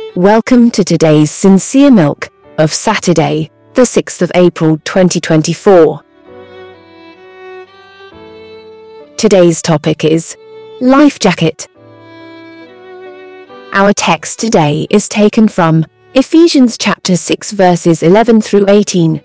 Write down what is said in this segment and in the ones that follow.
Welcome to today's Sincere Milk of Saturday, the 6th of April 2024. Today's topic is Life Jacket. Our text today is taken from Ephesians chapter 6 verses 11 through 18.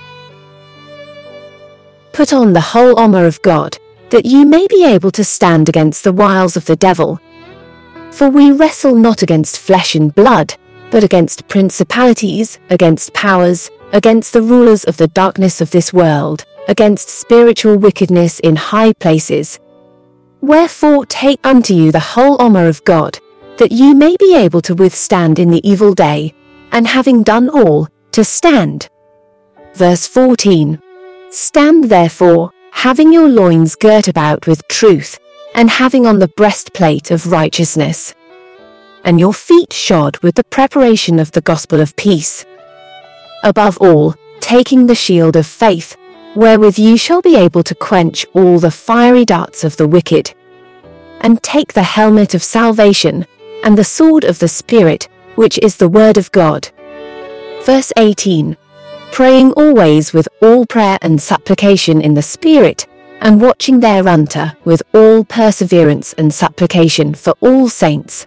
Put on the whole armor of God, that you may be able to stand against the wiles of the devil. For we wrestle not against flesh and blood, but against principalities, against powers, against the rulers of the darkness of this world, against spiritual wickedness in high places. Wherefore take unto you the whole armor of God, that you may be able to withstand in the evil day, and having done all, to stand. Verse 14. Stand therefore, having your loins girt about with truth, and having on the breastplate of righteousness, and your feet shod with the preparation of the gospel of peace. Above all, taking the shield of faith, wherewith you shall be able to quench all the fiery darts of the wicked. And take the helmet of salvation, and the sword of the Spirit, which is the word of God. Verse 18. Praying always with all prayer and supplication in the Spirit, and watching thereunto with all perseverance and supplication for all saints.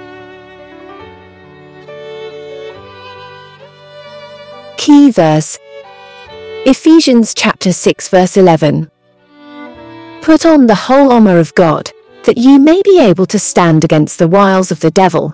Key verse: Ephesians chapter 6 verse 11. Put on the whole armor of God, that you may be able to stand against the wiles of the devil.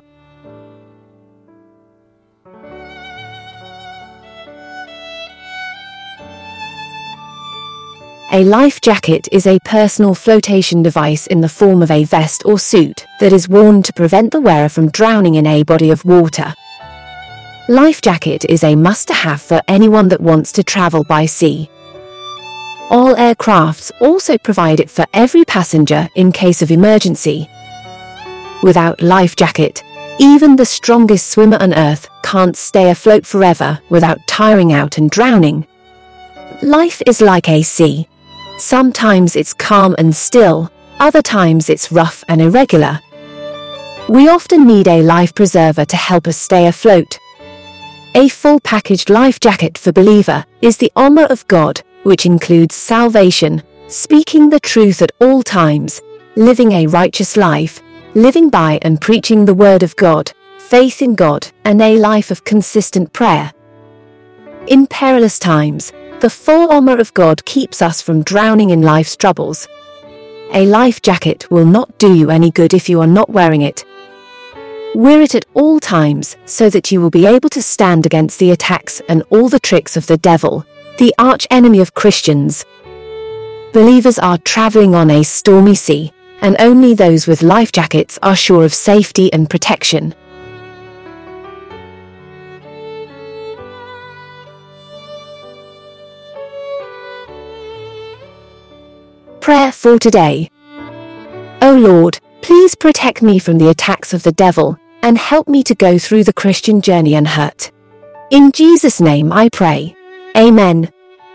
A life jacket is a personal flotation device in the form of a vest or suit that is worn to prevent the wearer from drowning in a body of water. Life jacket is a must-have for anyone that wants to travel by sea. All aircrafts also provide it for every passenger in case of emergency. Without life jacket, even the strongest swimmer on earth can't stay afloat forever without tiring out and drowning. Life is like a sea. Sometimes it's calm and still, other times it's rough and irregular. We often need a life preserver to help us stay afloat. A full-packaged life jacket for believer is the armor of God, which includes salvation, speaking the truth at all times, living a righteous life, living by and preaching the word of God, faith in God, and a life of consistent prayer. In perilous times, the full armor of God keeps us from drowning in life's troubles. A life jacket will not do you any good if you are not wearing it. Wear it at all times so that you will be able to stand against the attacks and all the tricks of the devil, the arch-enemy of Christians. Believers are traveling on a stormy sea, and only those with life jackets are sure of safety and protection. Prayer for today. O Lord, please protect me from the attacks of the devil, and help me to go through the Christian journey unhurt. In Jesus' name I pray. Amen.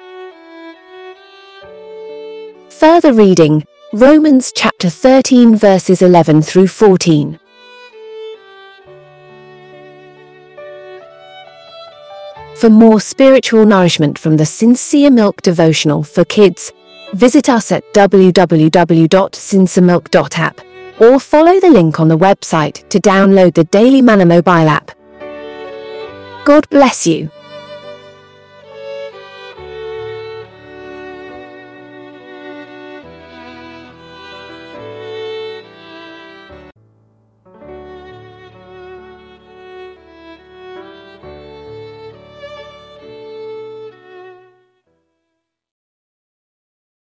Further reading, Romans chapter 13 verses 11 through 14. For more spiritual nourishment from the Sincere Milk devotional for kids, visit us at www.sinceremilk.app or follow the link on the website to download the Daily Manna mobile app. God bless you.